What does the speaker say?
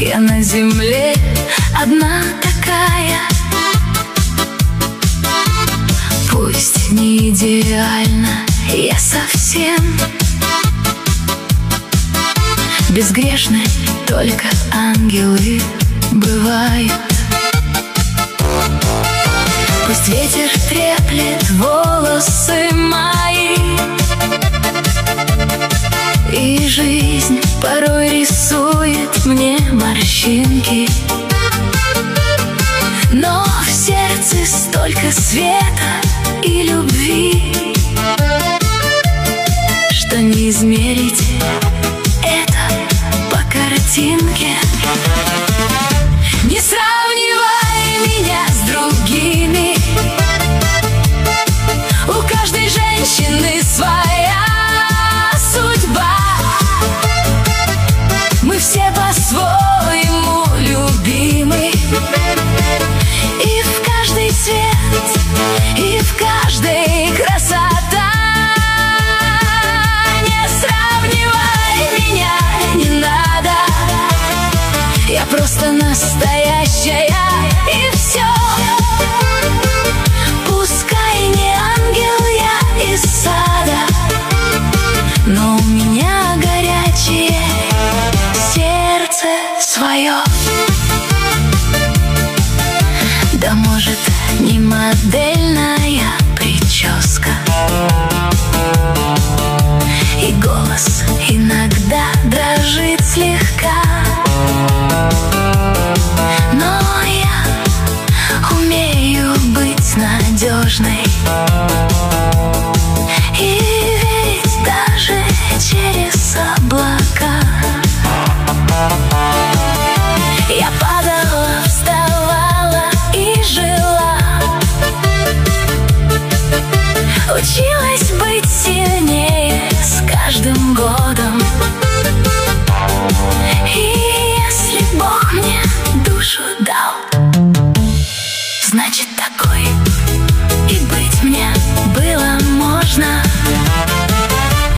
Я на земле одна такая, пусть не идеально я совсем. Безгрешны только ангелы бывают. Пусть ветер треплет волосы мои, и жизнь порой рисует мне морщинки, но в сердце столько света и любви, что не измерить это по картинке. Не сравнивай меня с другими, у каждой женщины своя судьба. Мы все по-своему любимы, и в каждый цвет, и в каждой красота. Не сравнивай меня, не надо, я просто настоящая, и все. Пускай не ангел я из сада, но у меня горячее сердце свое. Да может, не модельная прическа, и голос иногда дрожит слегка, но я умею быть надежной и верить даже через облака. Я падала, вставала и жила, училась быть сильнее с каждым годом.